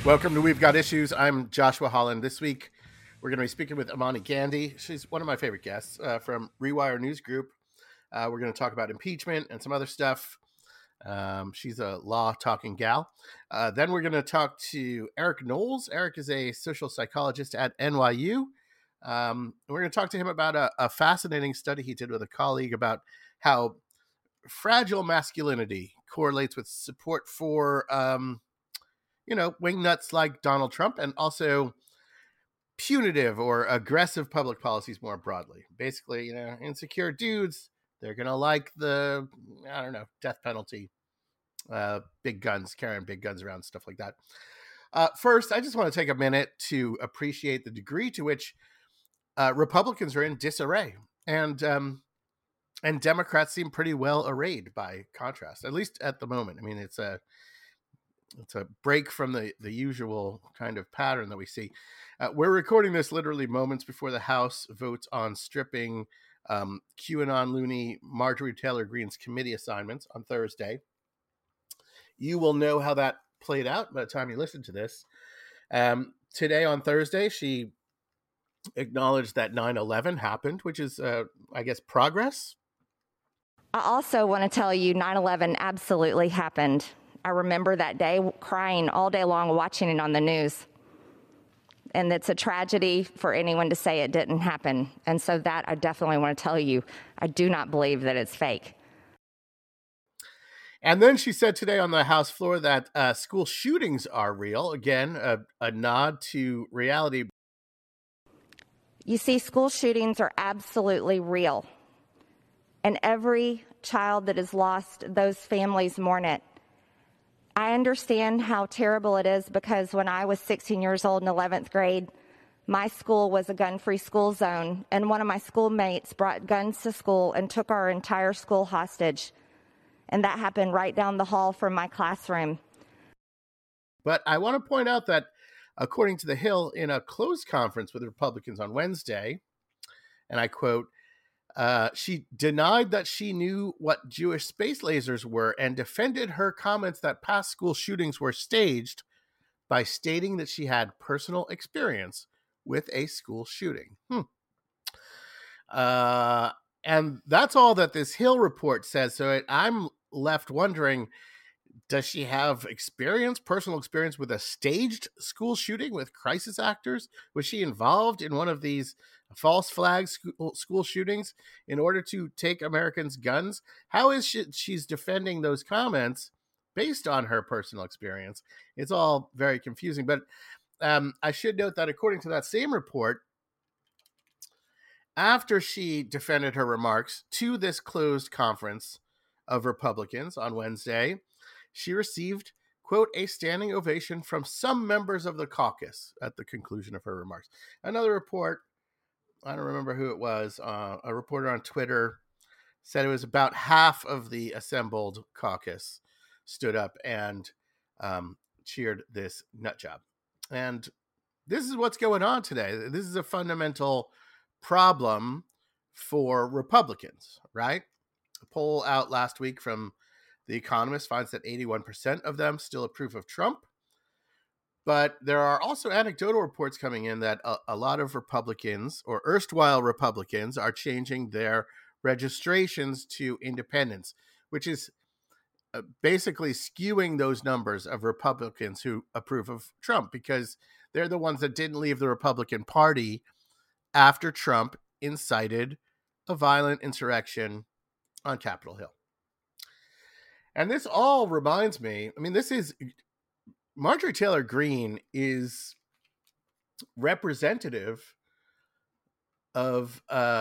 Welcome to We've Got Issues. I'm Joshua Holland. This week, we're going to be speaking with Imani Gandhi. She's one of my favorite guests from Rewire News Group. We're going to talk about impeachment and some other stuff. She's a law-talking gal. Then we're going to talk to Eric Knowles. Eric is a social psychologist at NYU. We're going to talk to him about a fascinating study he did with a colleague about how fragile masculinity correlates with support for wingnuts like Donald Trump, and also punitive or aggressive public policies more broadly. Basically, insecure dudes, they're going to like the, death penalty, big guns, carrying big guns around, stuff like that. First, I just want to take a minute to appreciate the degree to which Republicans are in disarray. And Democrats seem pretty well arrayed by contrast, at least at the moment. I mean, it's a break from the usual kind of pattern that we see. We're recording this literally moments before the House votes on stripping QAnon loony Marjorie Taylor Greene's committee assignments on Thursday. You will know how that played out by the time you listen to this. Today on Thursday, she acknowledged that 9/11 happened, which is, I guess, progress. I also want to tell you 9/11 absolutely happened. I remember that day crying all day long, watching it on the news. And it's a tragedy for anyone to say it didn't happen. And so that I definitely want to tell you, I do not believe that it's fake. And then she said today on the House floor that school shootings are real. Again, a nod to reality. You see, school shootings are absolutely real. And every child that is lost, those families mourn it. I understand how terrible it is because when I was 16 years old in 11th grade, my school was a gun-free school zone, and one of my schoolmates brought guns to school and took our entire school hostage. And that happened right down the hall from my classroom. But I want to point out that according to The Hill, in a closed conference with Republicans on Wednesday, and I quote, she denied that she knew what Jewish space lasers were and defended her comments that past school shootings were staged by stating that she had personal experience with a school shooting. And that's all that this Hill report says. So I'm left wondering, does she have personal experience with a staged school shooting with crisis actors? Was she involved in one of these false flag school shootings in order to take Americans' guns? How is she's defending those comments based on her personal experience? It's all very confusing. But I should note that according to that same report, after she defended her remarks to this closed conference of Republicans on Wednesday, she received, quote, a standing ovation from some members of the caucus at the conclusion of her remarks. Another report, I don't remember who it was, a reporter on Twitter said it was about half of the assembled caucus stood up and cheered this nut job. And this is what's going on today. This is a fundamental problem for Republicans, right? A poll out last week from The Economist finds that 81% of them still approve of Trump. But there are also anecdotal reports coming in that a lot of Republicans, or erstwhile Republicans, are changing their registrations to independents, which is basically skewing those numbers of Republicans who approve of Trump, because they're the ones that didn't leave the Republican Party after Trump incited a violent insurrection on Capitol Hill. And this all reminds me, Marjorie Taylor Greene is representative of,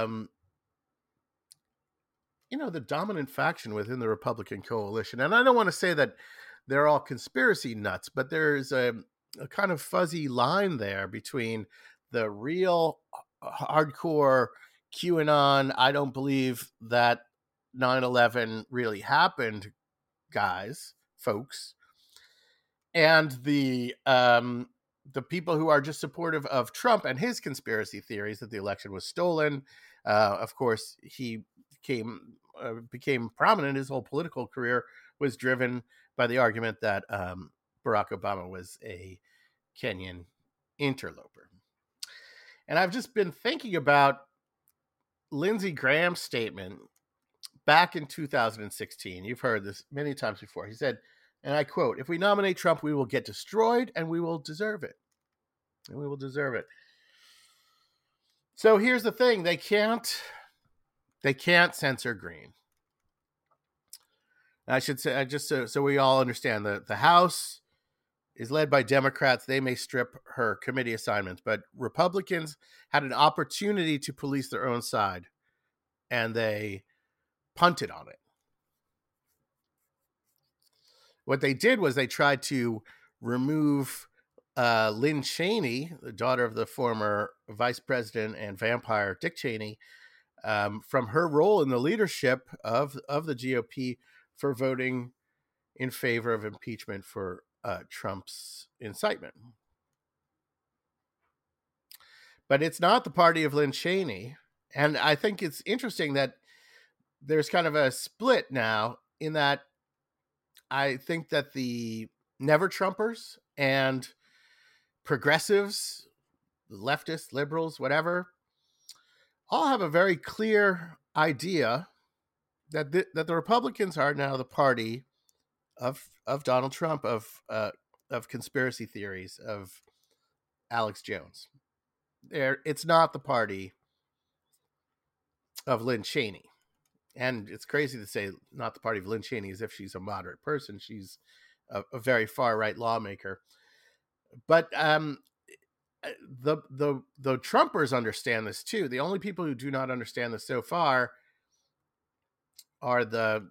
the dominant faction within the Republican coalition. And I don't want to say that they're all conspiracy nuts, but there's a kind of fuzzy line there between the real hardcore QAnon, I don't believe that 9/11 really happened folks, and the people who are just supportive of Trump and his conspiracy theories that the election was stolen. Of course, he became prominent. His whole political career was driven by the argument that Barack Obama was a Kenyan interloper. And I've just been thinking about Lindsey Graham's statement back in 2016. You've heard this many times before. He said, and I quote, "If we nominate Trump, we will get destroyed and we will deserve it." And we will deserve it. So here's the thing. They can't censor Green. I should say, just so we all understand, the House is led by Democrats. They may strip her committee assignments, but Republicans had an opportunity to police their own side, and they punted on it. What they did was they tried to remove Lynn Cheney, the daughter of the former vice president and vampire Dick Cheney, from her role in the leadership of the GOP for voting in favor of impeachment for Trump's incitement. But it's not the party of Lynn Cheney. And I think it's interesting that there's kind of a split now in that I think that the Never Trumpers and progressives, leftists, liberals, whatever, all have a very clear idea that the Republicans are now the party of Donald Trump, of conspiracy theories, of Alex Jones. It's not the party of Lynn Cheney. And it's crazy to say not the party of Lynn Cheney as if she's a moderate person. She's a very far-right lawmaker. But the Trumpers understand this too. The only people who do not understand this so far are the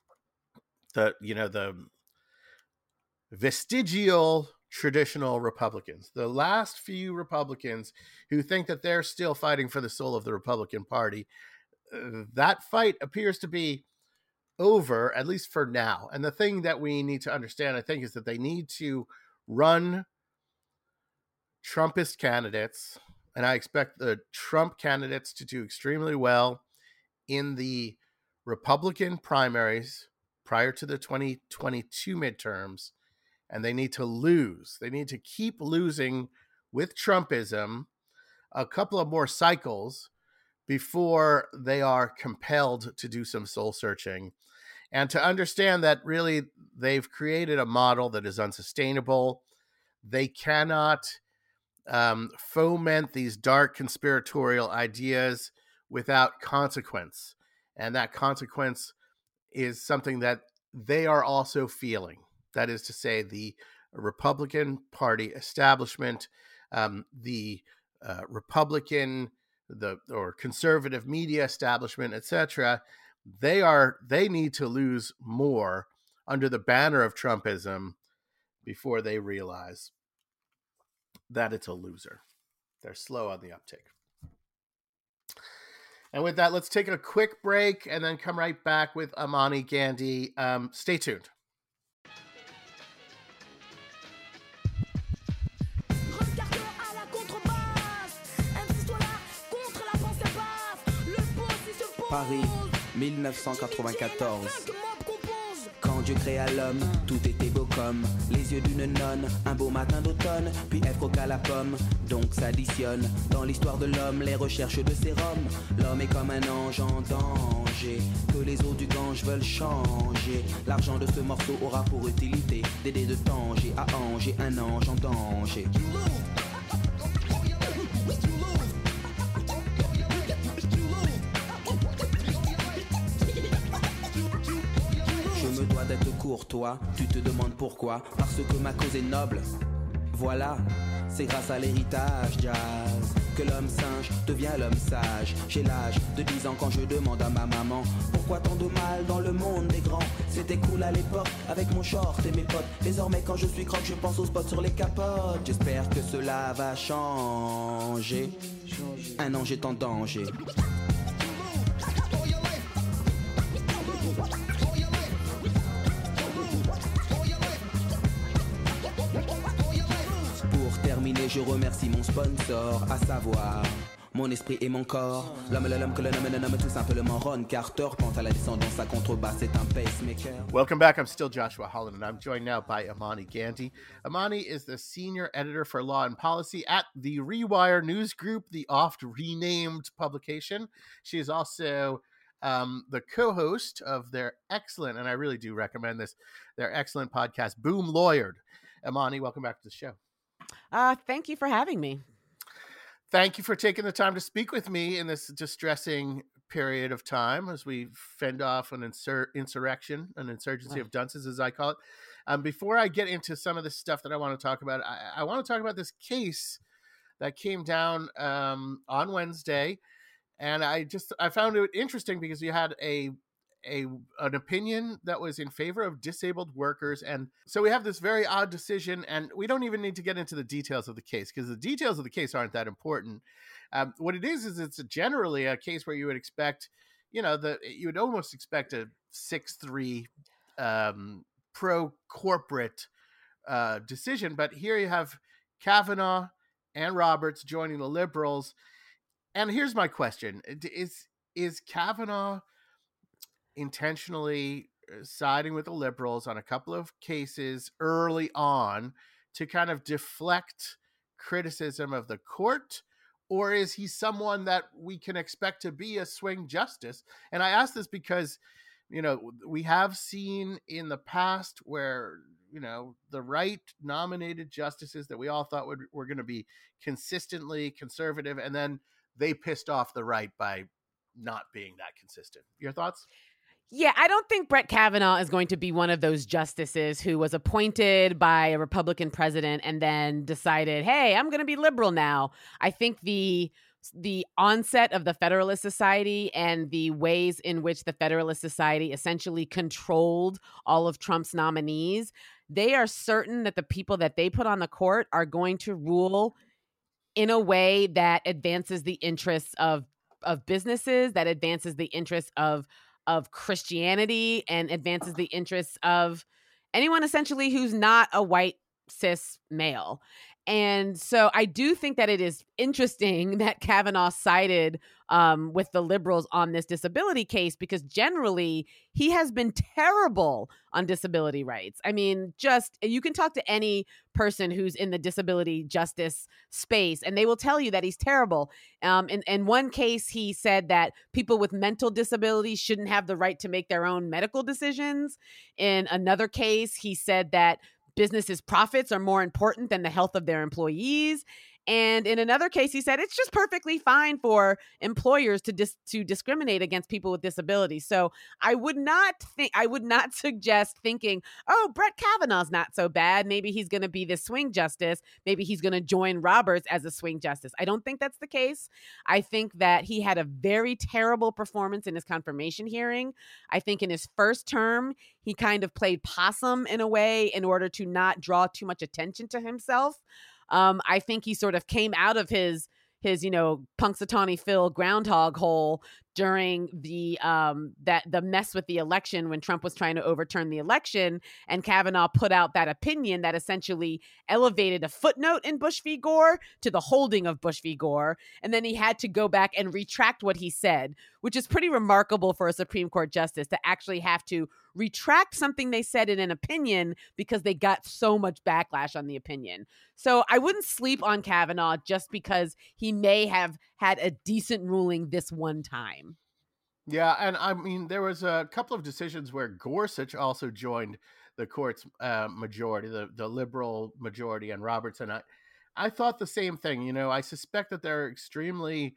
vestigial traditional Republicans, the last few Republicans who think that they're still fighting for the soul of the Republican Party. That fight appears to be over, at least for now. And the thing that we need to understand, I think, is that they need to run Trumpist candidates, and I expect the Trump candidates to do extremely well in the Republican primaries prior to the 2022 midterms, and they need to lose. They need to keep losing with Trumpism a couple of more cycles before they are compelled to do some soul searching and to understand that really they've created a model that is unsustainable. They cannot foment these dark conspiratorial ideas without consequence. And that consequence is something that they are also feeling. That is to say, the Republican Party establishment, the Republican, or conservative media establishment, etc. They need to lose more under the banner of Trumpism before they realize that it's a loser. They're slow on the uptake. And with that, let's take a quick break and then come right back with Amani Gandhi. Stay tuned. Paris, 1994. Quand Dieu créa l'homme, tout était beau comme les yeux d'une nonne. Un beau matin d'automne, puis elle croqua la pomme. Donc s'additionne dans l'histoire de l'homme les recherches de sérum. L'homme est comme un ange en danger, que les eaux du Gange veulent changer. L'argent de ce morceau aura pour utilité d'aider de Tanger à Angers un ange en danger. D'être courtois, tu te demandes pourquoi. Parce que ma cause est noble. Voilà, c'est grâce à l'héritage jazz que l'homme singe devient l'homme sage. J'ai l'âge de 10 ans quand je demande à ma maman pourquoi tant de mal dans le monde des grands. C'était cool à l'époque avec mon short et mes potes. Désormais quand je suis croque je pense aux spots sur les capotes. J'espère que cela va changer. Un ange est en danger. Je remercie mon sponsor, à savoir mon esprit et mon corps. L'homme que le nomme tout simplement Ron Carter. Pense à la descendance à contrebasse, c'est un pacemaker. Welcome back. I'm still Joshua Holland, and I'm joined now by Amani Gandy. Amani is the senior editor for law and policy at the Rewire News Group, the oft renamed publication. She is also the co-host of their excellent, and I really do recommend this, their excellent podcast, Boom Lawyered. Amani, welcome back to the show. Thank you for having me. Thank you for taking the time to speak with me in this distressing period of time as we fend off an insurrection, an insurgency of dunces, as I call it. Before I get into some of the stuff that I want to talk about, I want to talk about this case that came down on Wednesday. And I found it interesting because you had an opinion that was in favor of disabled workers. And so we have this very odd decision, and we don't even need to get into the details of the case because the details of the case aren't that important. What it is it's generally a case where you would expect, you would almost expect a 6-3 pro-corporate decision. But here you have Kavanaugh and Roberts joining the liberals. And here's my question. Is Kavanaugh intentionally siding with the liberals on a couple of cases early on to kind of deflect criticism of the court? Or is he someone that we can expect to be a swing justice? And I ask this because, we have seen in the past where, the right nominated justices that we all thought were going to be consistently conservative, and then they pissed off the right by not being that consistent. Your thoughts? Yeah, I don't think Brett Kavanaugh is going to be one of those justices who was appointed by a Republican president and then decided, hey, I'm going to be liberal now. I think the onset of the Federalist Society and the ways in which the Federalist Society essentially controlled all of Trump's nominees, they are certain that the people that they put on the court are going to rule in a way that advances the interests of businesses, that advances the interests of Christianity, and advances the interests of anyone essentially who's not a white cis male. And so I do think that it is interesting that Kavanaugh sided with the liberals on this disability case, because generally he has been terrible on disability rights. I mean, you can talk to any person who's in the disability justice space and they will tell you that he's terrible. In one case, he said that people with mental disabilities shouldn't have the right to make their own medical decisions. In another case, he said that businesses' profits are more important than the health of their employees. And in another case, he said it's just perfectly fine for employers to discriminate against people with disabilities. So I would not suggest thinking, oh, Brett Kavanaugh's not so bad. Maybe he's going to be this swing justice. Maybe he's going to join Roberts as a swing justice. I don't think that's the case. I think that he had a very terrible performance in his confirmation hearing. I think in his first term, he kind of played possum in a way in order to not draw too much attention to himself. I think he sort of came out of his Punxsutawney Phil groundhog hole during the mess with the election when Trump was trying to overturn the election, and Kavanaugh put out that opinion that essentially elevated a footnote in Bush v. Gore to the holding of Bush v. Gore, and then he had to go back and retract what he said, which is pretty remarkable for a Supreme Court justice to actually have to retract something they said in an opinion because they got so much backlash on the opinion. So I wouldn't sleep on Kavanaugh just because he may have had a decent ruling this one time. Yeah, and I mean, there was a couple of decisions where Gorsuch also joined the court's majority, the liberal majority, and Roberts. And I thought the same thing. I suspect that they're extremely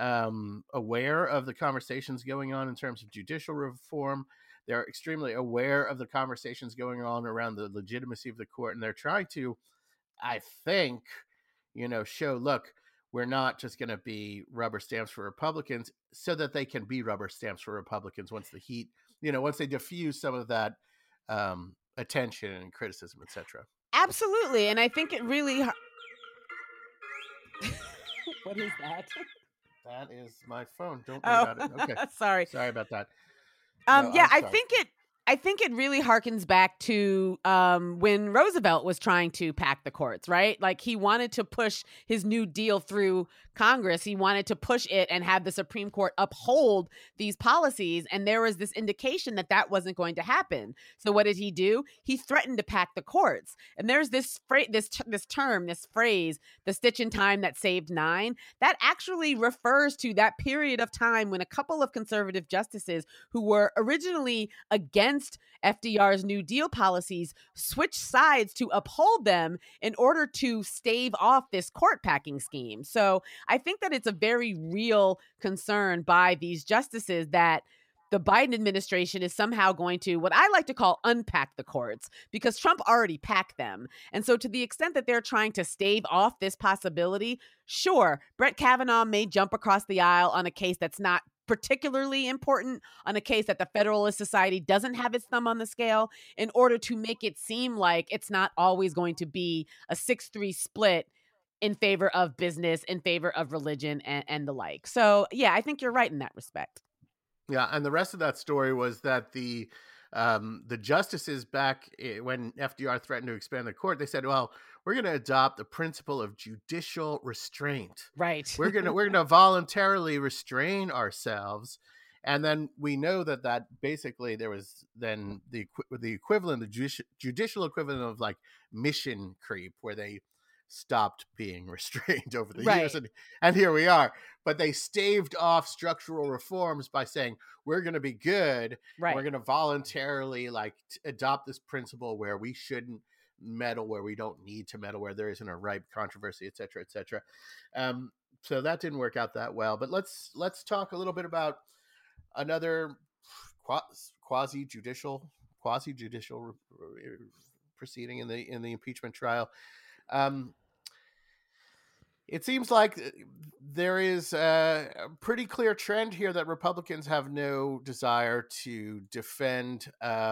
aware of the conversations going on in terms of judicial reform. They're extremely aware of the conversations going on around the legitimacy of the court. And they're trying to, I think, show, look, we're not just going to be rubber stamps for Republicans, so that they can be rubber stamps for Republicans once the heat, once they diffuse some of that attention and criticism, etc. Absolutely. And I think it really... What is that? That is my phone. Don't worry about it. Okay. Sorry about that. I I think it really harkens back to when Roosevelt was trying to pack the courts, right? Like he wanted to push his New Deal through Congress. He wanted to push it and have the Supreme Court uphold these policies. And there was this indication that that wasn't going to happen. So what did he do? He threatened to pack the courts. And there's this phrase, the stitch in time that saved nine, that actually refers to that period of time when a couple of conservative justices who were originally against FDR's New Deal policies switched sides to uphold them in order to stave off this court packing scheme. So I think that it's a very real concern by these justices that the Biden administration is somehow going to, what I like to call, unpack the courts, because Trump already packed them. And so to the extent that they're trying to stave off this possibility, sure, Brett Kavanaugh may jump across the aisle on a case that's not particularly important, on a case that the Federalist Society doesn't have its thumb on the scale, in order to make it seem like it's not always going to be a 6-3 split in favor of business, in favor of religion, and the like. So yeah, I think you're right in that respect. Yeah, and the rest of that story was that the justices back when FDR threatened to expand the court, they said, "Well, we're going to adopt the principle of judicial restraint. Right. We're going to voluntarily restrain ourselves." And then we know that basically there was then the equivalent, the judicial equivalent of like mission creep, where they stopped being restrained over the years, and here we are. But they staved off structural reforms by saying we're going to be good, we're going to voluntarily like adopt this principle where we shouldn't meddle where we don't need to meddle, where there isn't a ripe controversy, et cetera, et cetera. So that didn't work out that well. But let's talk a little bit about another quasi judicial proceeding in the impeachment trial. It seems like there is a pretty clear trend here that Republicans have no desire to defend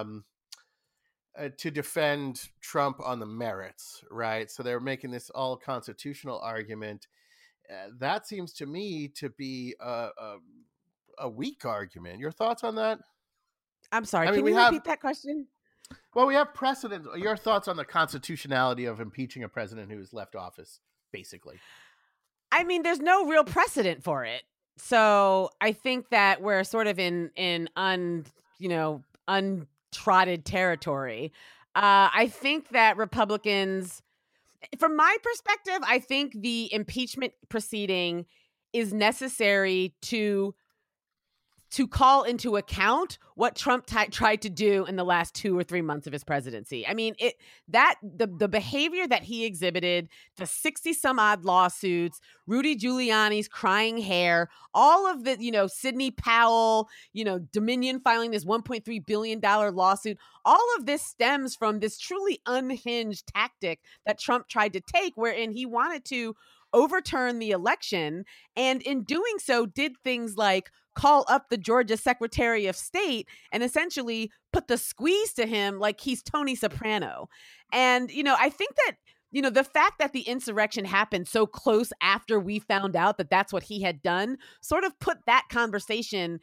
Trump on the merits, right? So they're making this all constitutional argument. That seems to me to be a weak argument. Your thoughts on that? I'm sorry. Can you repeat that question? Well, we have precedent. Your thoughts on the constitutionality of impeaching a president who has left office, basically? I mean, there's no real precedent for it. So I think that we're sort of in untrodden territory. I think that Republicans, from my perspective, I think the impeachment proceeding is necessary to call into account what Trump tried to do in the last 2 or 3 months of his presidency. I mean, the behavior that he exhibited, the 60 some odd lawsuits, Rudy Giuliani's crying hair, all of the, Sidney Powell, Dominion filing this $1.3 billion lawsuit, all of this stems from this truly unhinged tactic that Trump tried to take, wherein he wanted to overturn the election, and in doing so did things like call up the Georgia Secretary of State and essentially put the squeeze to him like he's Tony Soprano. And, I think that, the fact that the insurrection happened so close after we found out that that's what he had done sort of swept that conversation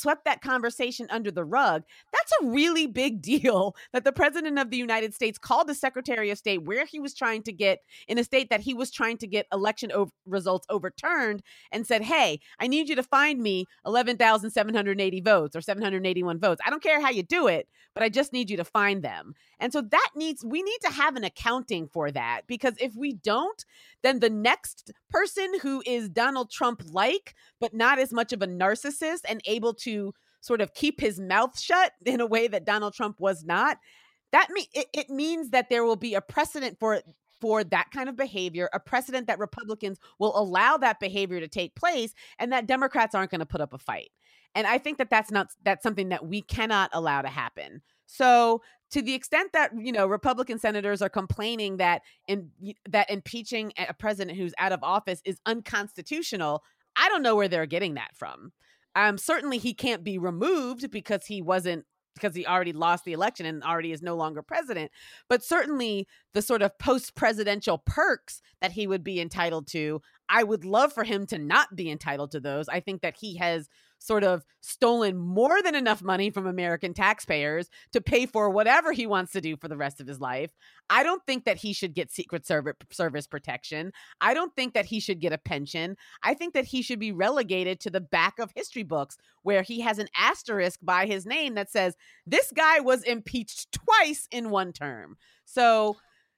under the rug. That's a really big deal that the president of the United States called the Secretary of State where he was trying to get, in a state that he was trying to get election results overturned, and said, hey, I need you to find me 11,780 votes or 781 votes. I don't care how you do it, but I just need you to find them. And so we need to have an accounting for that, because if we don't, then the next person who is Donald Trump-like, but not as much of a narcissist and able to sort of keep his mouth shut in a way that Donald Trump was not, it means that there will be a precedent for that kind of behavior, a precedent that Republicans will allow that behavior to take place, and that Democrats aren't going to put up a fight. And I think that that's something that we cannot allow to happen. So to the extent that, Republican senators are complaining that that impeaching a president who's out of office is unconstitutional, I don't know where they're getting that from. Certainly he can't be removed because he already lost the election and already is no longer president. But certainly the sort of post-presidential perks that he would be entitled to, I would love for him to not be entitled to those. I think that he has sort of stolen more than enough money from American taxpayers to pay for whatever he wants to do for the rest of his life. I don't think that he should get Secret Service protection. I don't think that he should get a pension. I think that he should be relegated to the back of history books where he has an asterisk by his name that says, this guy was impeached twice in one term. So,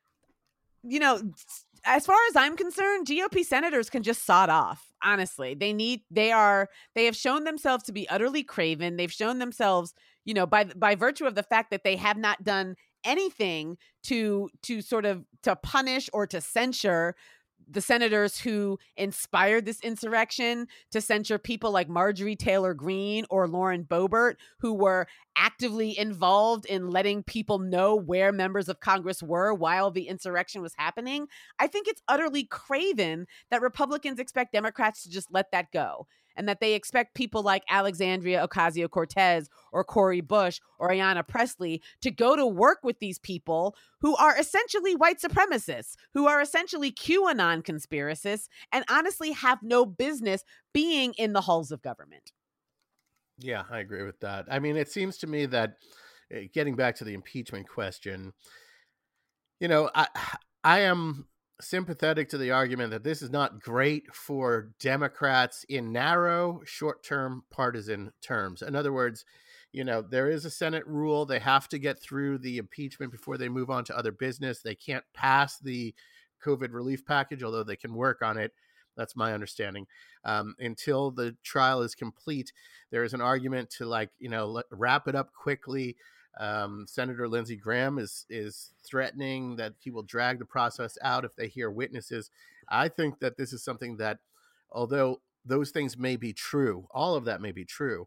as far as I'm concerned, GOP senators can just sod off. Honestly, they have shown themselves to be utterly craven. They've shown themselves, by virtue of the fact that they have not done anything to punish or to censure the senators who inspired this insurrection, to censure people like Marjorie Taylor Greene or Lauren Boebert, who were actively involved in letting people know where members of Congress were while the insurrection was happening. I think it's utterly craven that Republicans expect Democrats to just let that go, and that they expect people like Alexandria Ocasio-Cortez or Cori Bush or Ayanna Pressley to go to work with these people who are essentially white supremacists, who are essentially QAnon conspiracists, and honestly have no business being in the halls of government. Yeah, I agree with that. I mean, it seems to me that getting back to the impeachment question, I am sympathetic to the argument that this is not great for Democrats in narrow, short-term partisan terms. In other words, there is a Senate rule. They have to get through the impeachment before they move on to other business. They can't pass the COVID relief package, although they can work on it. That's my understanding. Until the trial is complete, there is an argument to wrap it up quickly. Senator Lindsey Graham is threatening that he will drag the process out if they hear witnesses. I think that this is something that, although those things may be true, all of that may be true,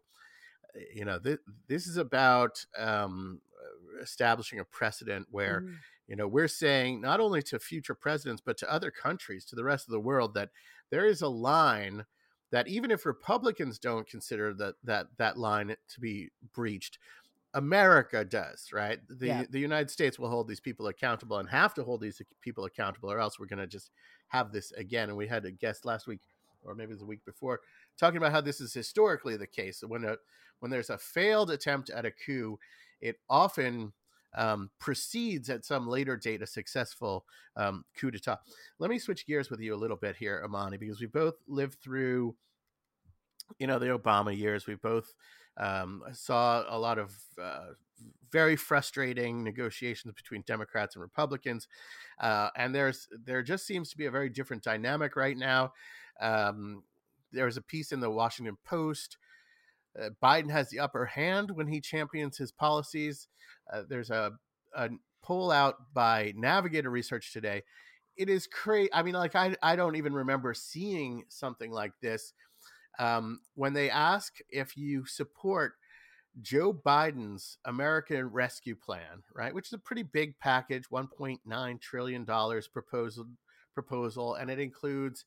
this is about establishing a precedent where, we're saying not only to future presidents, but to other countries, to the rest of the world, that there is a line that even if Republicans don't consider that line to be breached, America does, right? The United States will hold these people accountable and have to hold these people accountable, or else we're going to just have this again. And we had a guest last week, or maybe it was the week before, talking about how this is historically the case. When there's a failed attempt at a coup, it often precedes at some later date a successful coup d'etat. Let me switch gears with you a little bit here, Amani, because we both lived through, the Obama years. We both saw a lot of very frustrating negotiations between Democrats and Republicans. And there just seems to be a very different dynamic right now. There's a piece in the Washington Post. Biden has the upper hand when he champions his policies. There's a poll out by Navigator Research today. It is crazy. I mean, I don't even remember seeing something like this. When they ask if you support Joe Biden's American Rescue Plan, right, which is a pretty big package, $1.9 trillion proposal, and it includes,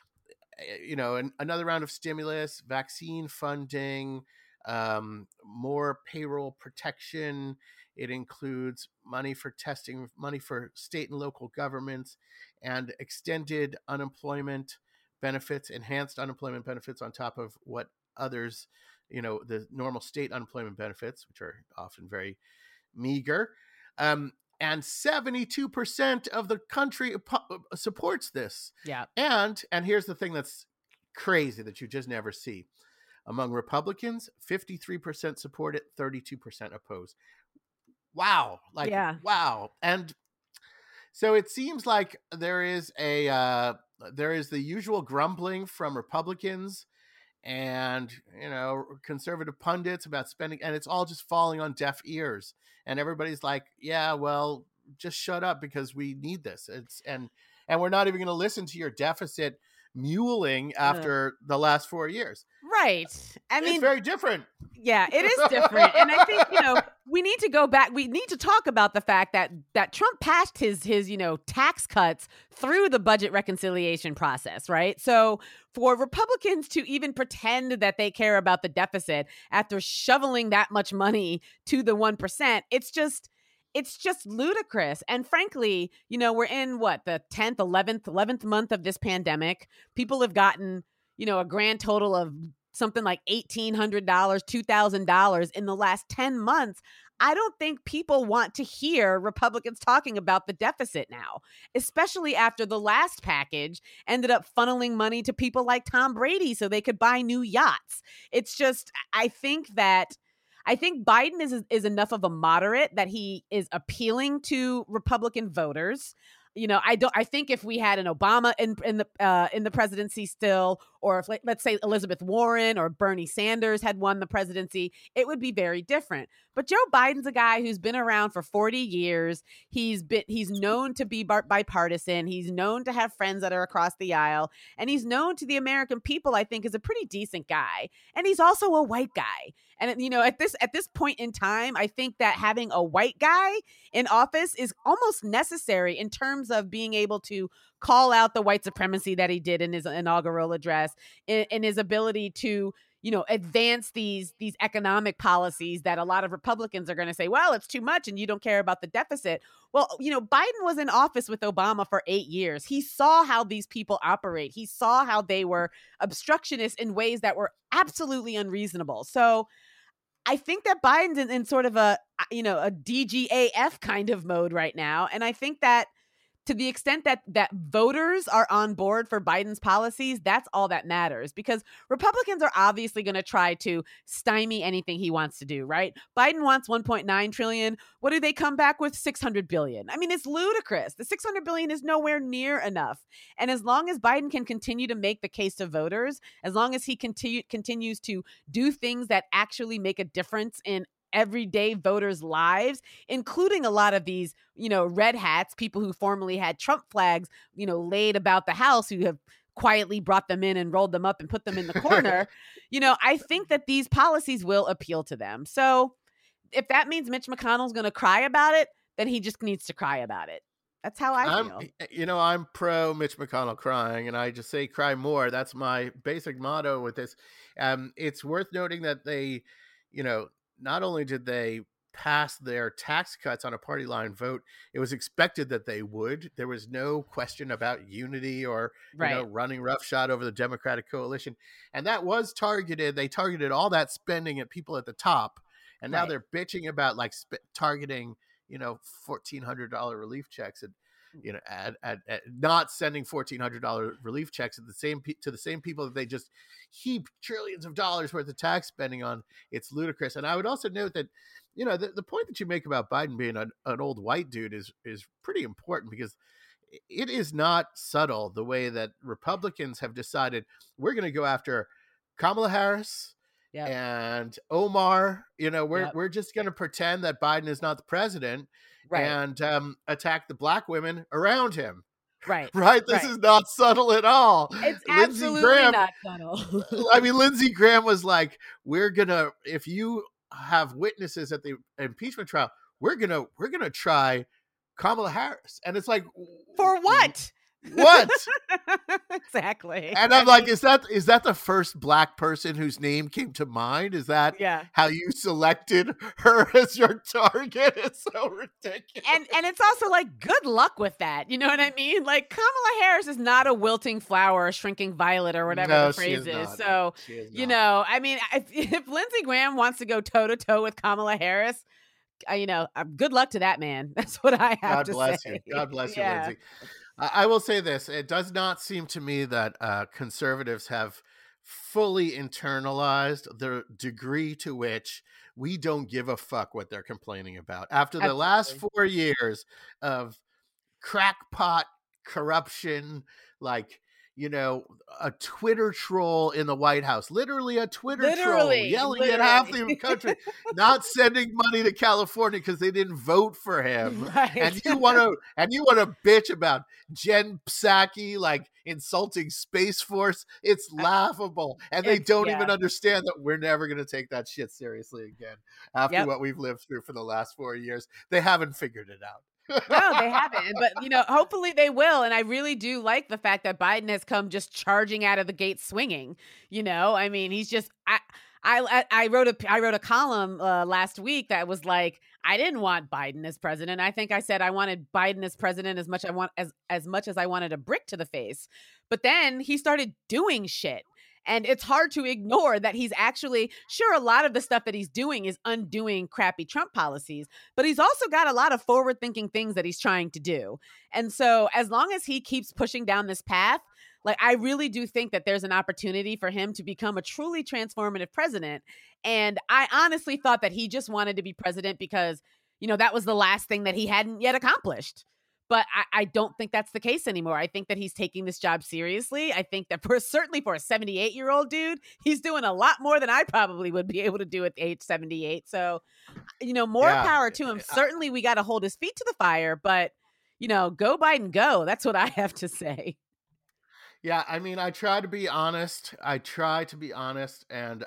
another round of stimulus, vaccine funding, more payroll protection. It includes money for testing, money for state and local governments, and extended unemployment benefits, enhanced unemployment benefits on top of what others, the normal state unemployment benefits, which are often very meager. And 72% of the country supports this. Yeah. And here's the thing that's crazy that you just never see. Among Republicans, 53% support it, 32% oppose. Wow. Wow. And so it seems like there is the usual grumbling from Republicans and, conservative pundits about spending, and it's all just falling on deaf ears. And everybody's like, yeah, well, just shut up because we need this. And we're not even going to listen to your deficit muling after the last 4 years. Right. I mean, it's very different. Yeah, it is different. And I think, we need to go back. We need to talk about the fact that Trump passed his tax cuts through the budget reconciliation process, right? So for Republicans to even pretend that they care about the deficit after shoveling that much money to the 1%, it's just, it's just ludicrous. And frankly, we're in the 10th, 11th month of this pandemic. People have gotten, a grand total of something like $1,800, $2,000 in the last 10 months. I don't think people want to hear Republicans talking about the deficit now, especially after the last package ended up funneling money to people like Tom Brady so they could buy new yachts. It's just, I think Biden is enough of a moderate that he is appealing to Republican voters. I think if we had an Obama in the presidency still, or if let's say Elizabeth Warren or Bernie Sanders had won the presidency, it would be very different. But Joe Biden's a guy who's been around for 40 years. He's known to be bipartisan. He's known to have friends that are across the aisle, and he's known to the American people, I think, as a pretty decent guy. And he's also a white guy. And at this point in time, I think that having a white guy in office is almost necessary in terms of being able to call out the white supremacy that he did in his inaugural address, in his ability to advance these economic policies that a lot of Republicans are going to say, well, it's too much and you don't care about the deficit. Well, Biden was in office with Obama for 8 years. He saw how these people operate. He saw how they were obstructionists in ways that were absolutely unreasonable. So I think that Biden's in sort of a DGAF kind of mode right now. And I think that to the extent that voters are on board for Biden's policies, that's all that matters, because Republicans are obviously going to try to stymie anything he wants to do, right? Biden wants $1.9 trillion. What do they come back with? $600 billion. I mean, it's ludicrous. The $600 billion is nowhere near enough. And as long as Biden can continue to make the case to voters, as long as he continues to do things that actually make a difference in everyday voters' lives, including a lot of these, red hats, people who formerly had Trump flags, laid about the house, who have quietly brought them in and rolled them up and put them in the corner. I think that these policies will appeal to them. So if that means Mitch McConnell's going to cry about it, then he just needs to cry about it. That's how I feel. I'm pro Mitch McConnell crying, and I just say cry more. That's my basic motto with this. It's worth noting that they, not only did they pass their tax cuts on a party line vote, it was expected that they would. There was no question about unity or running roughshod over the Democratic coalition. And that was targeted. They targeted all that spending at people at the top. And now they're bitching about targeting, $1,400 relief checks and, at not sending $1,400 relief checks to the same people that they just heap trillions of dollars worth of tax spending on. It's ludicrous. And I would also note that, the point that you make about Biden being an old white dude is pretty important, because it is not subtle the way that Republicans have decided we're going to go after Kamala Harris and Omar. We're just going to pretend that Biden is not the president. Right. And attack the black women around him. Right. This is not subtle at all. It's absolutely not subtle. I mean, Lindsey Graham was like, if you have witnesses at the impeachment trial, we're gonna try Kamala Harris. And it's like, for what? What? Exactly. And I'm like, is that the first black person whose name came to mind? Is that how you selected her as your target? It's so ridiculous. And it's also like, good luck with that. You know what I mean? Like, Kamala Harris is not a wilting flower, a shrinking violet, or whatever the phrase is. So, I mean, if Lindsey Graham wants to go toe to toe with Kamala Harris, good luck to that man. That's what I have to say. God bless you. God bless you, Lindsey. I will say this. It does not seem to me that conservatives have fully internalized the degree to which we don't give a fuck what they're complaining about. After the last 4 years of crackpot corruption, a Twitter troll in the White House, literally a Twitter troll yelling at half the country, not sending money to California because they didn't vote for him. Right. And you want to bitch about Jen Psaki insulting Space Force. It's laughable. And they don't even understand that we're never going to take that shit seriously again after what we've lived through for the last 4 years. They haven't figured it out. No, they haven't. But, hopefully they will. And I really do like the fact that Biden has come just charging out of the gate swinging. I mean, he's just I wrote a column last week that was like, I didn't want Biden as president. I think I said I wanted Biden as president as much as I wanted a brick to the face. But then he started doing shit. And it's hard to ignore that he's actually, sure, a lot of the stuff that he's doing is undoing crappy Trump policies, but he's also got a lot of forward-thinking things that he's trying to do. And so as long as he keeps pushing down this path, like, I really do think that there's an opportunity for him to become a truly transformative president. And I honestly thought that he just wanted to be president because, that was the last thing that he hadn't yet accomplished. But I don't think that's the case anymore. I think that he's taking this job seriously. I think that certainly for a 78-year-old dude, he's doing a lot more than I probably would be able to do at age 78. So, more power to him. Certainly we got to hold his feet to the fire, but, go Biden, go. That's what I have to say. Yeah, I mean, I try to be honest. And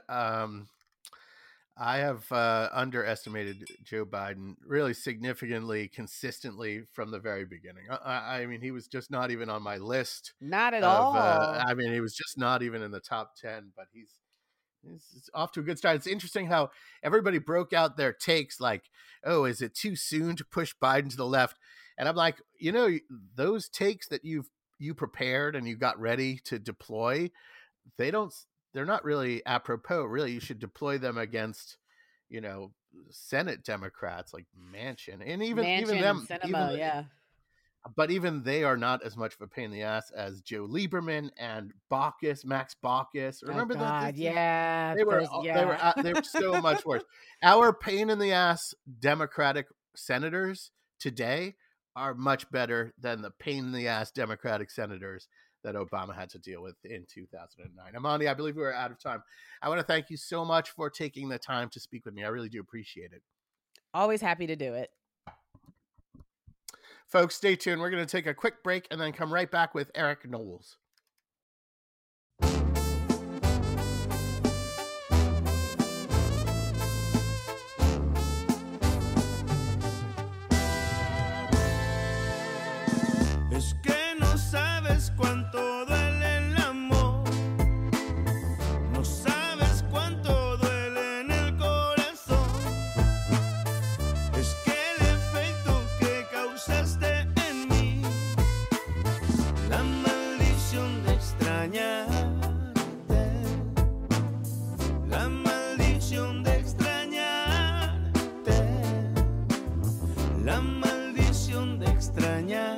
I have underestimated Joe Biden really significantly, consistently from the very beginning. I mean, he was just not even on my list. Not at all. I mean, he was just not even in the top 10, but he's off to a good start. It's interesting how everybody broke out their takes like, oh, is it too soon to push Biden to the left? And I'm like, those takes that you prepared and you got ready to deploy, they're not really apropos. Really, you should deploy them against, Senate Democrats like Manchin, and even them. Sinema, yeah. But even they are not as much of a pain in the ass as Joe Lieberman and Max Baucus. Remember that? Yeah, they were so much worse. Our pain in the ass Democratic senators today are much better than the pain in the ass Democratic senators that Obama had to deal with in 2009. Amani, I believe we are out of time. I want to thank you so much for taking the time to speak with me. I really do appreciate it. Always happy to do it. Folks, stay tuned. We're going to take a quick break and then come right back with Eric Knowles. Es que no sabes cuánto duele el amor, no sabes cuánto duele en el corazón. Es que el efecto que causaste en mí, la maldición de extrañarte, la maldición de extrañarte, la maldición de extrañarte.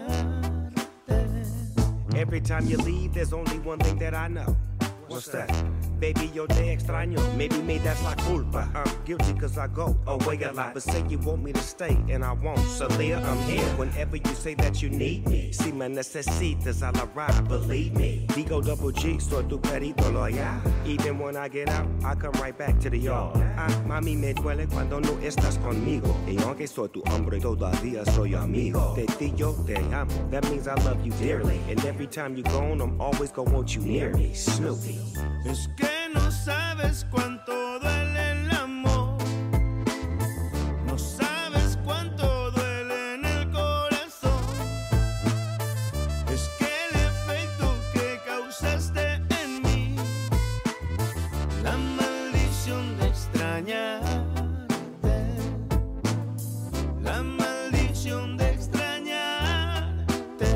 Every time you leave, there's only one thing that I know. What's that? Baby, yo te extraño. Maybe me, that's la culpa. I'm guilty cause I go away a lot. But say you want me to stay and I won't. So Leah, I'm here whenever you say that you need me. Si me necesitas, I'll arrive, believe me. Digo double G, soy tu perito loyal. Even when I get out, I come right back to the yard. Mami, me duele cuando no estás conmigo. Y aunque soy tu hombre, todavía soy amigo. De ti yo te amo. That means I love you dearly. And every time you're gone, I'm always gonna want you near me. Snoopy. Es que no sabes cuánto duele el amor, no sabes cuánto duele en el corazón. Es que el efecto que causaste en mí, la maldición de extrañarte, la maldición de extrañarte,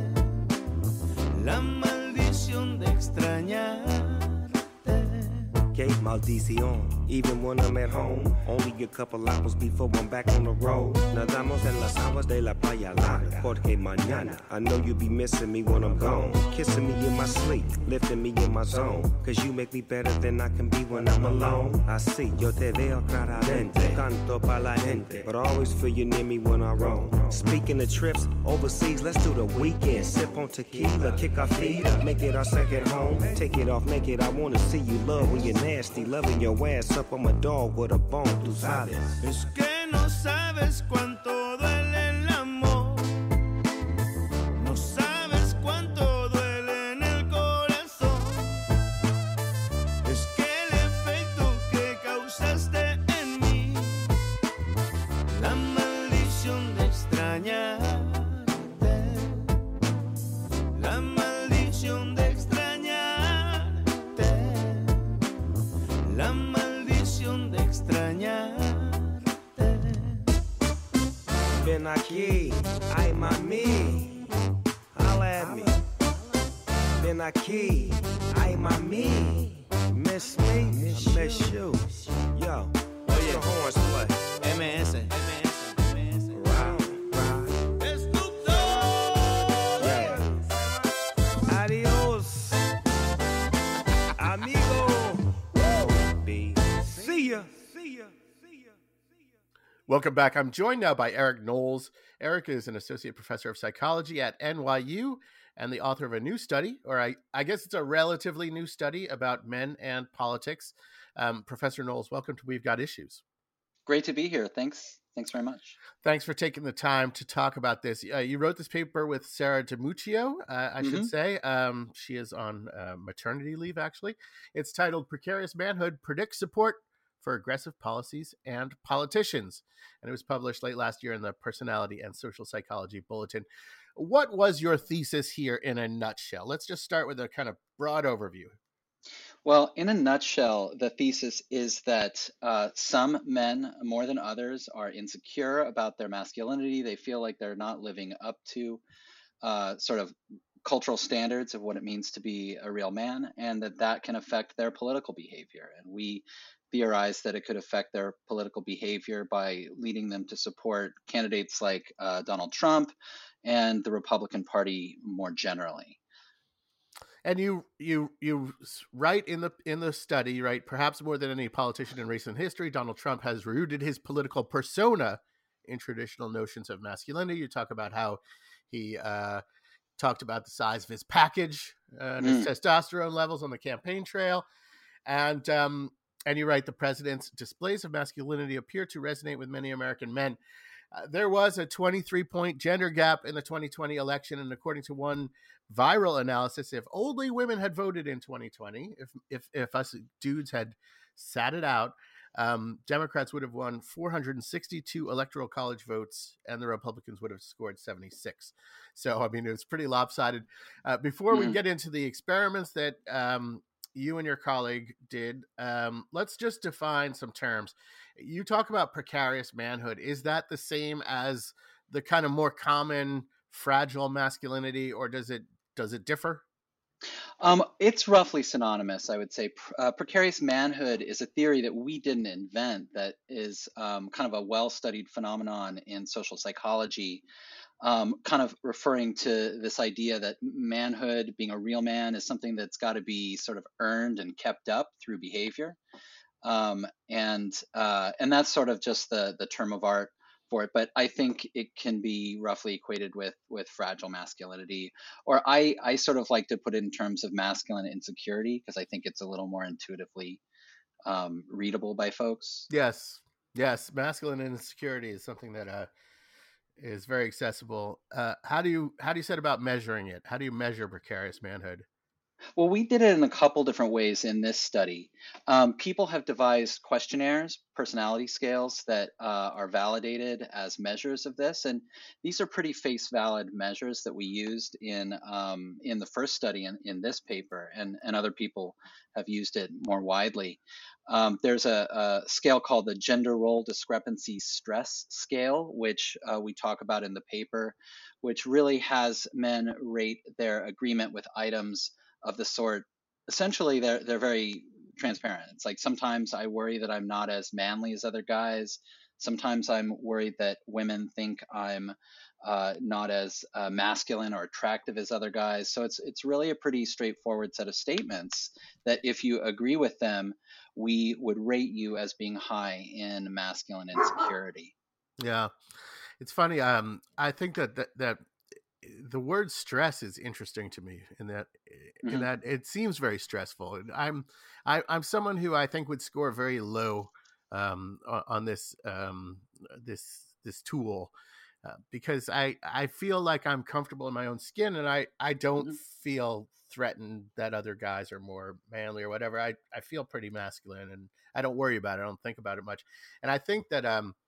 la maldición de extrañarte. Que maldición, even when I'm at home. Only a couple hours before I'm back on the road. Nadamos en las aguas de la playa larga. Porque mañana, I know you'll be missing me when I'm gone. Kissing me in my sleep, lifting me in my zone. Cause you make me better than I can be when I'm alone. Así, yo te veo claramente. Canto pa' la gente. But I always feel you near me when I roam. Speaking of trips, overseas, let's do the weekend. Sip on tequila, kick our feet up, make it our second home. Take it off naked, I wanna see you love when you're nasty. Loving your ass up, I'm a dog with a bone, tú sabes. Es que no sabes cuánto duele el amor, no sabes cuánto duele en el corazón. Es que el efecto que causaste en mí, la maldición de extrañar. la maldición de extrañarte. Ven aquí, ay mami, holla at me. Ven aquí, ay mami, miss me, I miss you. Yo, what's the horns play? MS. Adios, amigo. See ya. Welcome back. I'm joined now by Eric Knowles. Eric is an associate professor of psychology at NYU and the author of a new study, or I guess it's a relatively new study about men and politics. Professor Knowles, welcome to We've Got Issues. Great to be here. Thanks very much. Thanks for taking the time to talk about this. You wrote this paper with Sarah DiMuccio, I should say. She is on maternity leave, actually. It's titled Precarious Manhood Predicts Support for Aggressive Policies and Politicians. And it was published late last year in the Personality and Social Psychology Bulletin. What was your thesis here in a nutshell? Let's just start with a kind of broad overview. Well, in a nutshell, the thesis is that some men, more than others, are insecure about their masculinity. They feel like they're not living up to sort of cultural standards of what it means to be a real man, and that can affect their political behavior. And we theorize that it could affect their political behavior by leading them to support candidates like Donald Trump and the Republican Party more generally. And you write in the study, right? Perhaps more than any politician in recent history, Donald Trump has rooted his political persona in traditional notions of masculinity. You talk about how he talked about the size of his package and his testosterone levels on the campaign trail, and you write the president's displays of masculinity appear to resonate with many American men. There was a 23-point gender gap in the 2020 election, and according to one viral analysis, if only women had voted in 2020, if us dudes had sat it out, Democrats would have won 462 electoral college votes, and the Republicans would have scored 76. So, I mean, it was pretty lopsided. Before we get into the experiments that you and your colleague did, let's just define some terms. You talk about precarious manhood. Is that the same as the kind of more common fragile masculinity, or does it differ? It's roughly synonymous, I would say. Precarious manhood is a theory that we didn't invent, that is kind of a well-studied phenomenon in social psychology, kind of referring to this idea that manhood, being a real man, is something that's got to be sort of earned and kept up through behavior. And that's sort of just the term of art for it. But I think it can be roughly equated with fragile masculinity, or I sort of like to put it in terms of masculine insecurity, because I think it's a little more intuitively readable by folks. Yes. Masculine insecurity is something that is very accessible. How do you set about measuring it? How do you measure precarious manhood? Well, we did it in a couple different ways in this study. People have devised questionnaires, personality scales that are validated as measures of this, and these are pretty face valid measures that we used in the first study in this paper, and other people have used it more widely. There's a scale called the Gender Role Discrepancy Stress Scale, which we talk about in the paper, which really has men rate their agreement with items of the sort. Essentially, they're very transparent. It's like, sometimes I worry that I'm not as manly as other guys. Sometimes I'm worried that women think I'm not as masculine or attractive as other guys. So it's really a pretty straightforward set of statements that if you agree with them, we would rate you as being high in masculine insecurity. Yeah, it's funny. I think that the word stress is interesting to me in that it seems very stressful. And I'm someone who I think would score very low on this tool because I feel like I'm comfortable in my own skin, and I don't feel threatened that other guys are more manly or whatever. I feel pretty masculine, and I don't worry about it. I don't think about it much. And I think that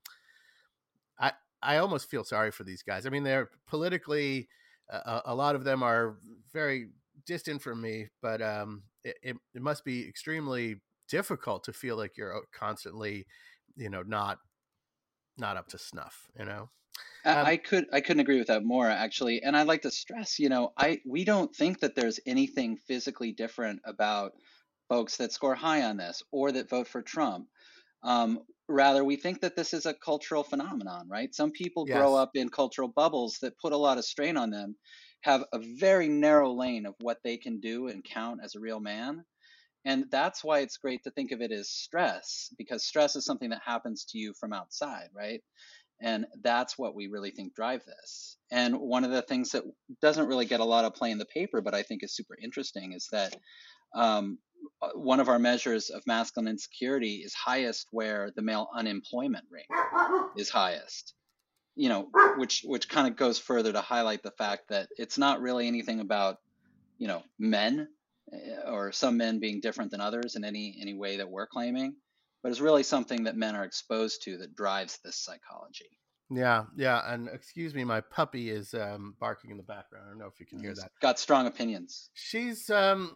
I almost feel sorry for these guys. I mean, they're politically, a lot of them are very distant from me, but it must be extremely difficult to feel like you're constantly, not up to snuff, I couldn't agree with that more, actually. And I'd like to stress, we don't think that there's anything physically different about folks that score high on this or that vote for Trump. Rather, we think that this is a cultural phenomenon, right? Some people grow Yes. up in cultural bubbles that put a lot of strain on them, have a very narrow lane of what they can do and count as a real man. And that's why it's great to think of it as stress, because stress is something that happens to you from outside, right? And that's what we really think drive this. And one of the things that doesn't really get a lot of play in the paper, but I think is super interesting, is that one of our measures of masculine insecurity is highest where the male unemployment rate is highest. Which kind of goes further to highlight the fact that it's not really anything about, men or some men being different than others in any way that we're claiming, but it's really something that men are exposed to that drives this psychology. Yeah, and excuse me, my puppy is barking in the background. I don't know if you can hear that. Got strong opinions. She's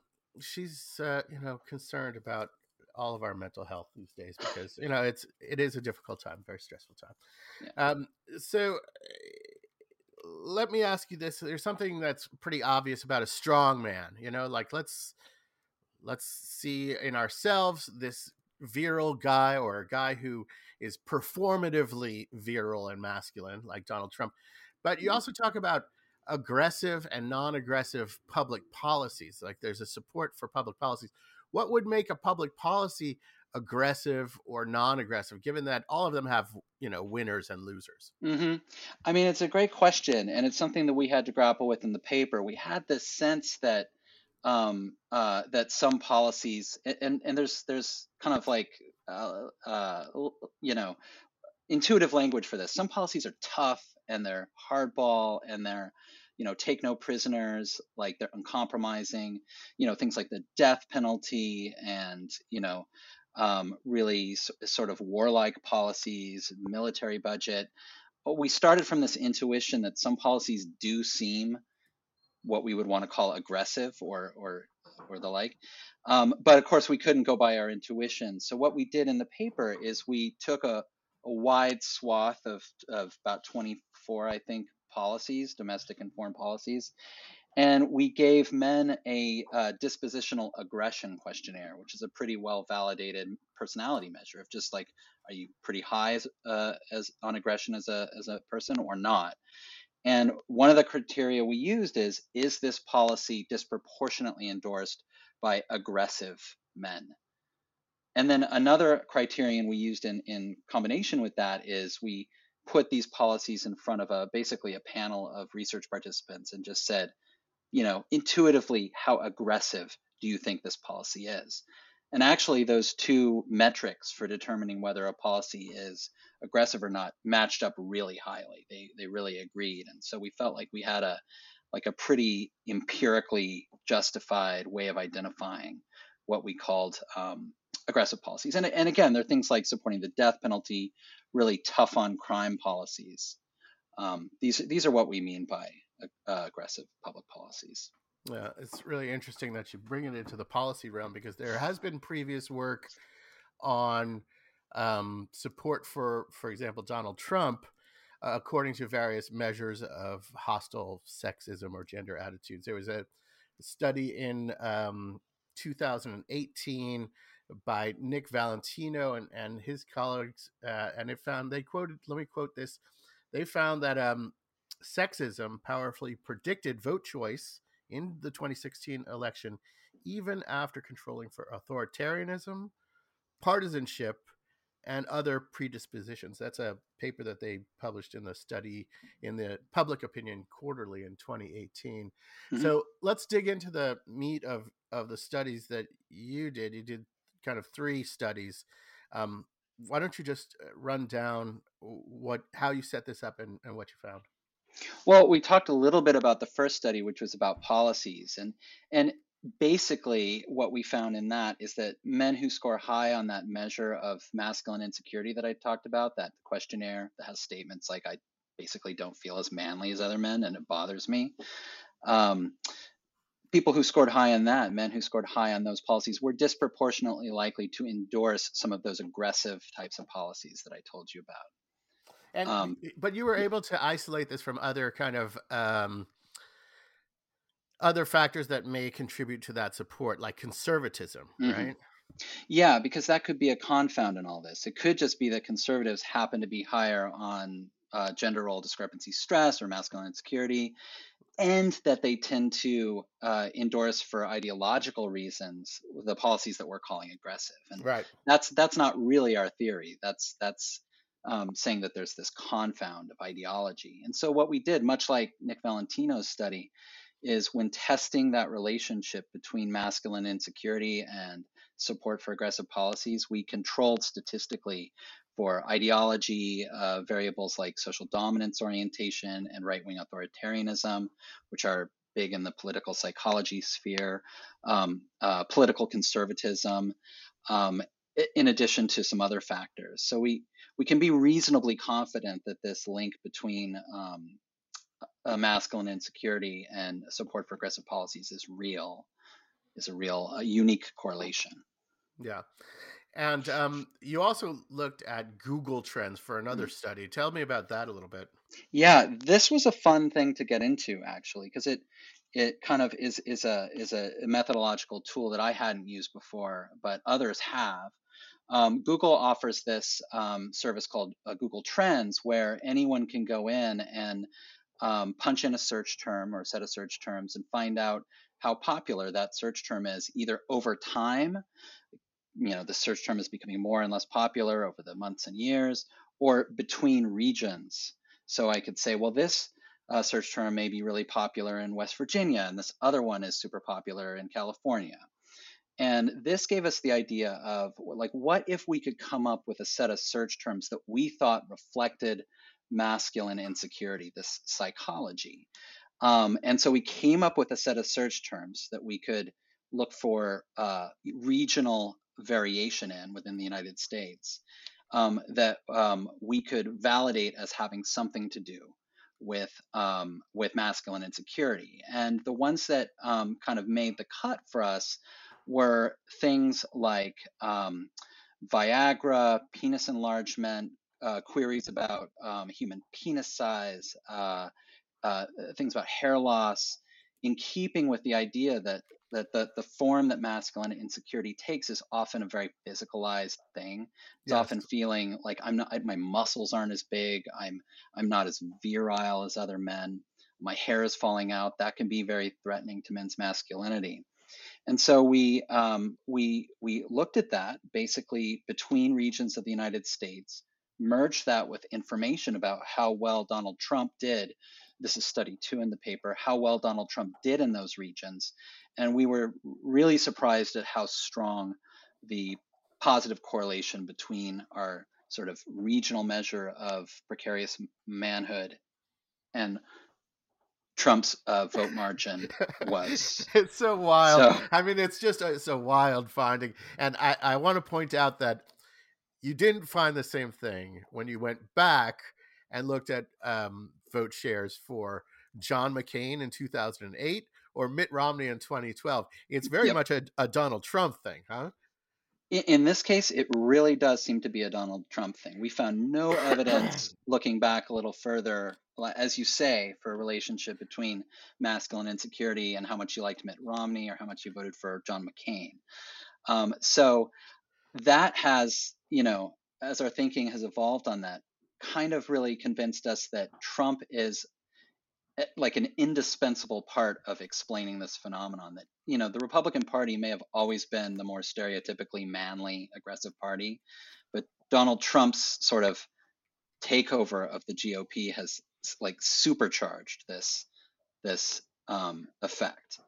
concerned about all of our mental health these days because it is a difficult time, very stressful time. Yeah. So let me ask you this: there's something that's pretty obvious about a strong man. Like let's see in ourselves this virile guy or a guy who is performatively virile and masculine, like Donald Trump. But you also talk about aggressive and non-aggressive public policies. Like there's a support for public policies. What would make a public policy aggressive or non-aggressive, given that all of them have, winners and losers? Mm-hmm. I mean, it's a great question, and it's something that we had to grapple with in the paper. We had this sense that that some policies, and there's kind of like intuitive language for this. Some policies are tough and they're hardball and they're take no prisoners, like they're uncompromising, things like the death penalty and really sort of warlike policies, military budget. But we started from this intuition that some policies do seem what we would want to call aggressive or the like. But of course, we couldn't go by our intuition. So what we did in the paper is we took a wide swath of about 24, I think, policies, domestic and foreign policies, and we gave men a dispositional aggression questionnaire, which is a pretty well validated personality measure of just like, are you pretty high as on aggression as a person or not? And one of the criteria we used is this policy disproportionately endorsed by aggressive men? And then another criterion we used in combination with that is we put these policies in front of basically a panel of research participants and just said, intuitively, how aggressive do you think this policy is? And actually, those two metrics for determining whether a policy is aggressive or not matched up really highly. They really agreed. And so we felt like we had a pretty empirically justified way of identifying what we called aggressive policies. And again, there are things like supporting the death penalty, really tough on crime policies. These are what we mean by aggressive public policies. Yeah, it's really interesting that you bring it into the policy realm because there has been previous work on support for example, Donald Trump, according to various measures of hostile sexism or gender attitudes. There was a study in 2018 by Nick Valentino and his colleagues, and let me quote this. They found that sexism powerfully predicted vote choice in the 2016 election, even after controlling for authoritarianism, partisanship, and other predispositions. That's a paper that they published in the study in the Public Opinion Quarterly in 2018. Mm-hmm. So let's dig into the meat of the studies that you did. You did kind of 3 studies. Why don't you just run down how you set this up and what you found? Well, we talked a little bit about the first study, which was about policies. And basically what we found in that is that men who score high on that measure of masculine insecurity that I talked about, that questionnaire that has statements like, I basically don't feel as manly as other men and it bothers me. people who scored high on that, men who scored high on those policies, were disproportionately likely to endorse some of those aggressive types of policies that I told you about. And but you were able to isolate this from other kind of other factors that may contribute to that support, like conservatism, right? Yeah, because that could be a confound in all this. It could just be that conservatives happen to be higher on gender role discrepancy stress or masculine insecurity, and that they tend to endorse for ideological reasons the policies that we're calling aggressive. And right. That's not really our theory. That's saying that there's this confound of ideology. And so what we did, much like Nick Valentino's study, is when testing that relationship between masculine insecurity and support for aggressive policies, we controlled statistically for ideology, variables like social dominance orientation and right-wing authoritarianism, which are big in the political psychology sphere, political conservatism, in addition to some other factors. So we can be reasonably confident that this link between masculine insecurity and support for aggressive policies is a real unique correlation. Yeah. And you also looked at Google Trends for another study. Tell me about that a little bit. Yeah, this was a fun thing to get into, actually, because it kind of is a methodological tool that I hadn't used before, but others have. Google offers this service called Google Trends, where anyone can go in and punch in a search term or a set of search terms and find out how popular that search term is, either over time, the search term is becoming more and less popular over the months and years, or between regions. So I could say, well, this search term may be really popular in West Virginia, and this other one is super popular in California. And this gave us the idea of, like, what if we could come up with a set of search terms that we thought reflected masculine insecurity, this psychology. And so we came up with a set of search terms that we could look for regional variation in within the United States, that we could validate as having something to do with masculine insecurity. And the ones that kind of made the cut for us were things like Viagra, penis enlargement, queries about human penis size, things about hair loss, in keeping with the idea that the form that masculine insecurity takes is often a very physicalized thing. It's often feeling like my muscles aren't as big, I'm not as virile as other men, my hair is falling out. That can be very threatening to men's masculinity. And so we looked at that basically between regions of the United States, merged that with information about how well Donald Trump did. This is study 2 in the paper, how well Donald Trump did in those regions. And we were really surprised at how strong the positive correlation between our sort of regional measure of precarious manhood and Trump's vote margin was. It's so wild. I mean, it's just it's a wild finding. And I want to point out that you didn't find the same thing when you went back and looked at vote shares for John McCain in 2008 or Mitt Romney in 2012. It's very much a Donald Trump thing, huh? In this case, it really does seem to be a Donald Trump thing. We found no evidence looking back a little further, as you say, for a relationship between masculine insecurity and how much you liked Mitt Romney or how much you voted for John McCain. So that has, as our thinking has evolved on that, kind of really convinced us that Trump is like an indispensable part of explaining this phenomenon, that, the Republican Party may have always been the more stereotypically manly, aggressive party, but Donald Trump's sort of takeover of the GOP has like supercharged this effect.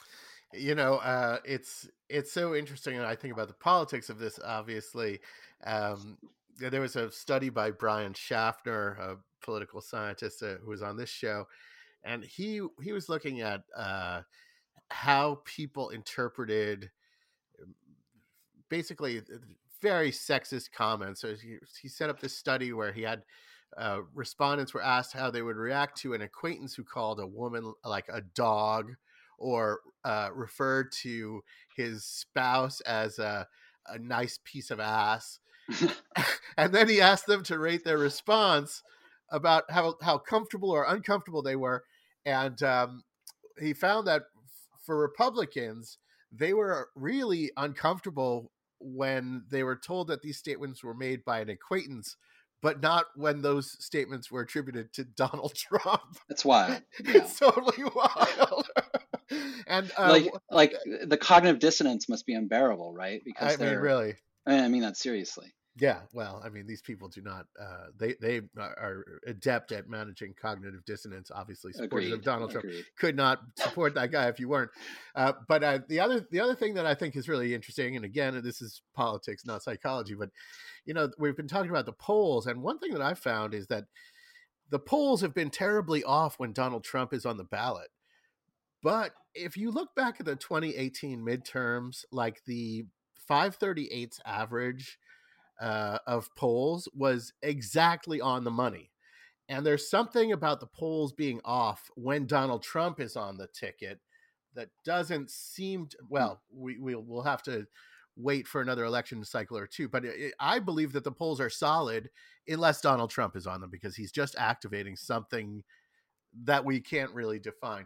It's so interesting, and I think about the politics of this. Obviously, there was a study by Brian Schaffner, a political scientist who was on this show, and he was looking at how people interpreted basically very sexist comments. So he set up this study where he had respondents were asked how they would react to an acquaintance who called a woman like a dog, or referred to his spouse as a nice piece of ass. And then he asked them to rate their response about how comfortable or uncomfortable they were. And he found that for Republicans, they were really uncomfortable when they were told that these statements were made by an acquaintance, but not when those statements were attributed to Donald Trump. That's wild. Yeah. It's totally wild. And like the cognitive dissonance must be unbearable, right? Because really. I mean that seriously. Yeah, well, I mean, these people do not. They are adept at managing cognitive dissonance. Obviously, supporters of Donald Trump could not support that guy if you weren't. But the other thing that I think is really interesting, and again, this is politics, not psychology, but we've been talking about the polls, and one thing that I found is that the polls have been terribly off when Donald Trump is on the ballot. But if you look back at the 2018 midterms, like the 538 average of polls was exactly on the money. And there's something about the polls being off when Donald Trump is on the ticket that doesn't seem to, well, we'll have to wait for another election cycle or two. But I believe that the polls are solid unless Donald Trump is on them, because he's just activating something that we can't really define.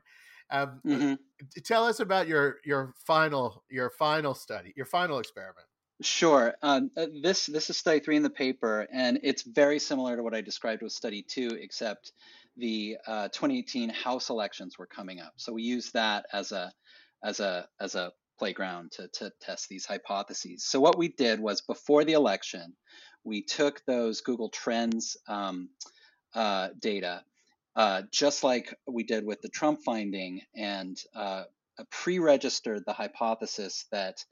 Tell us about your final study, your final experiment. Sure. This is study 3 in the paper, and it's very similar to what I described with study 2, except the 2018 House elections were coming up. So we used that as a playground to test these hypotheses. So what we did was, before the election, we took those Google Trends data, just like we did with the Trump finding, and pre-registered the hypothesis that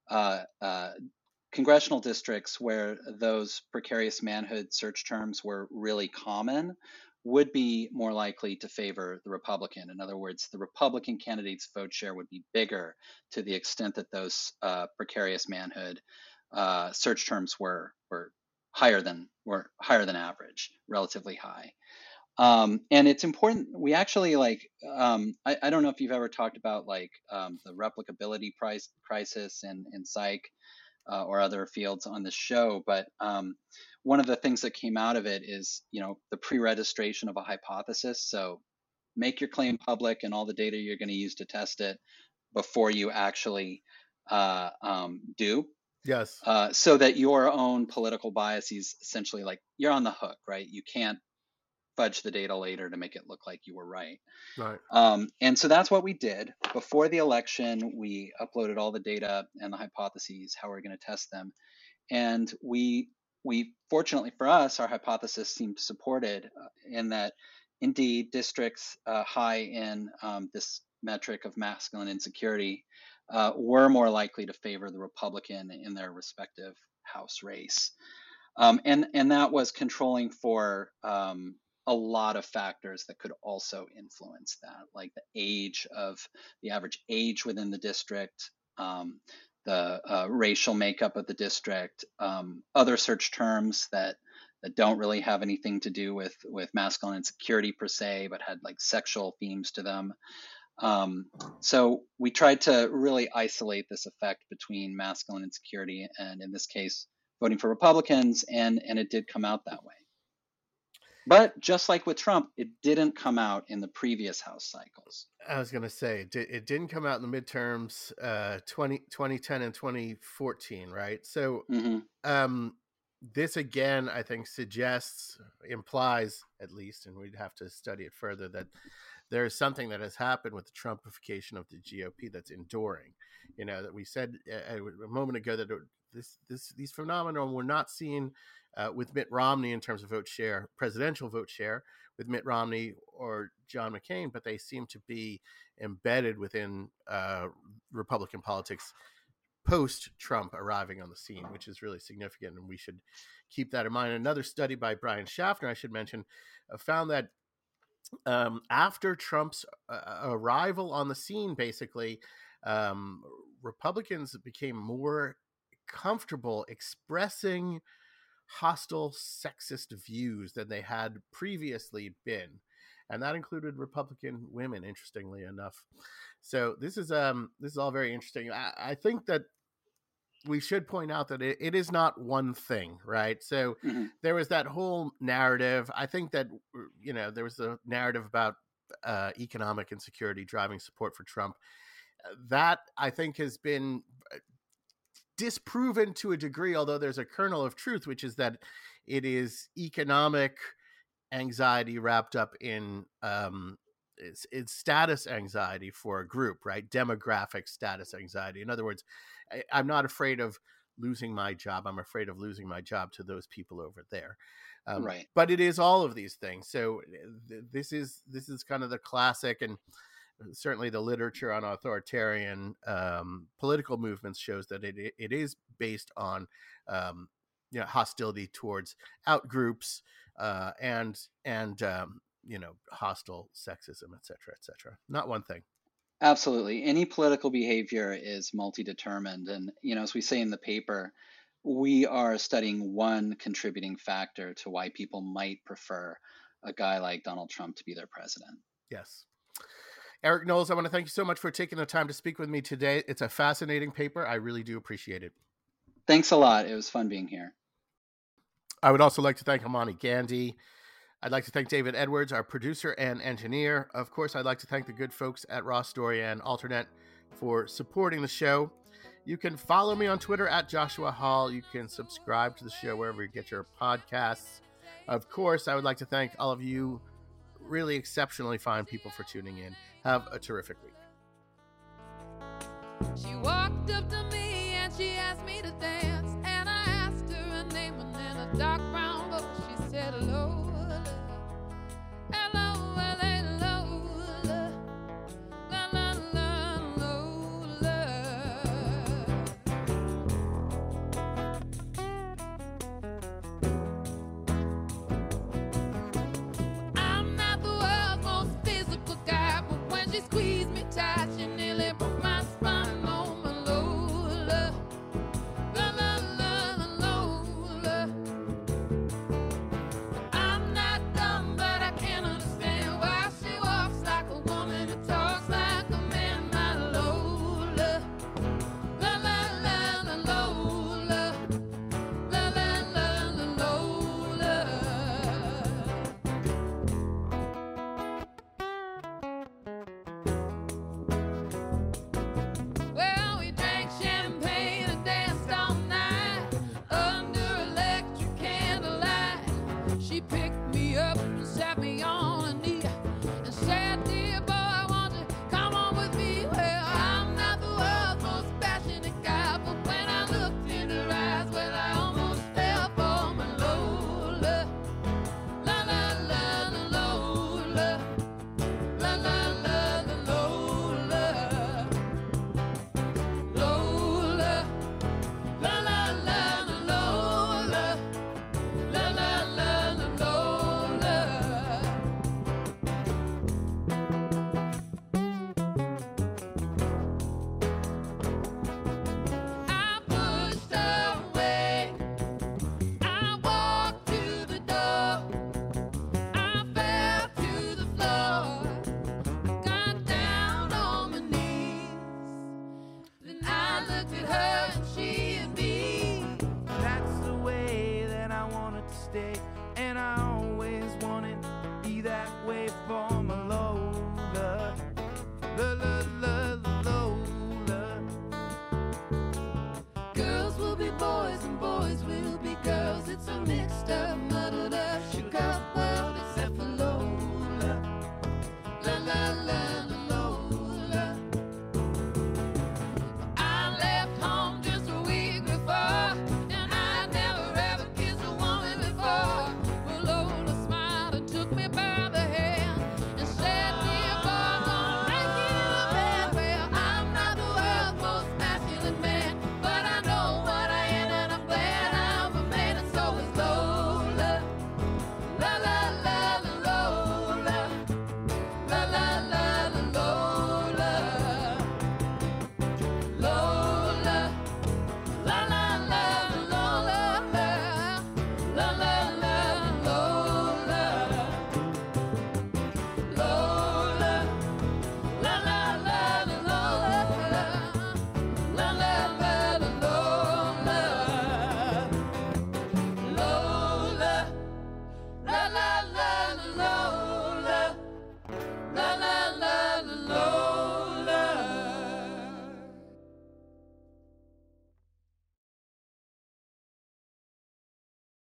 congressional districts where those precarious manhood search terms were really common would be more likely to favor the Republican. In other words, the Republican candidate's vote share would be bigger to the extent that those precarious manhood search terms were higher than average, relatively high. And it's important. We actually I don't know if you've ever talked about the replicability crisis in psych or other fields on the show, but one of the things that came out of it is the pre-registration of a hypothesis. So make your claim public and all the data you're going to use to test it before you actually do. Yes. So that your own political biases, essentially, you're on the hook, right? You can't fudge the data later to make it look like you were right. Right. And so that's what we did. Before the election, we uploaded all the data and the hypotheses, how we're going to test them. And we fortunately for us, our hypothesis seemed supported in that, indeed, districts high in this metric of masculine insecurity were more likely to favor the Republican in their respective House race. And that was controlling for a lot of factors that could also influence that, like the average age within the district, the racial makeup of the district, other search terms that don't really have anything to do with masculine insecurity per se, but had sexual themes to them. So we tried to really isolate this effect between masculine insecurity and, in this case, voting for Republicans, and it did come out that way. But just like with Trump, it didn't come out in the previous House cycles. I was going to say, it didn't come out in the midterms 2010 and 2014, right? So this, again, I think implies, at least, and we'd have to study it further, that there is something that has happened with the Trumpification of the GOP that's enduring. That we said a moment ago that these phenomena were not seen with Mitt Romney in terms of vote share, presidential vote share, with Mitt Romney or John McCain, but they seem to be embedded within Republican politics post-Trump arriving on the scene, which is really significant, and we should keep that in mind. Another study by Brian Schaffner, I should mention, found that after Trump's arrival on the scene, basically, Republicans became more comfortable expressing hostile, sexist views than they had previously been. And that included Republican women, interestingly enough. So this is all very interesting. I think that we should point out that it is not one thing, right? So there was that whole narrative. I think that, there was a narrative about economic insecurity driving support for Trump. That, I think, has been disproven to a degree, although there's a kernel of truth, which is that it is economic anxiety wrapped up in it's status anxiety for a group, right? Demographic status anxiety. In other words, I'm not afraid of losing my job. I'm afraid of losing my job to those people over there. Right. But it is all of these things. So this is kind of the classic, and certainly the literature on authoritarian political movements shows that it is based on hostility towards out groups and hostile sexism, et cetera, not one thing. Absolutely. Any political behavior is multi-determined. And, as we say in the paper, we are studying one contributing factor to why people might prefer a guy like Donald Trump to be their president. Yes. Eric Knowles, I want to thank you so much for taking the time to speak with me today. It's a fascinating paper. I really do appreciate it. Thanks a lot. It was fun being here. I would also like to thank Amani Gandhi. I'd like to thank David Edwards, our producer and engineer. Of course, I'd like to thank the good folks at Raw Story and Alternet for supporting the show. You can follow me on Twitter at Joshua Hall. You can subscribe to the show wherever you get your podcasts. Of course, I would like to thank all of you really exceptionally fine people for tuning in. Have a terrific week. She walked up to me and she asked me to dance, and I asked her her name, and then a dark brown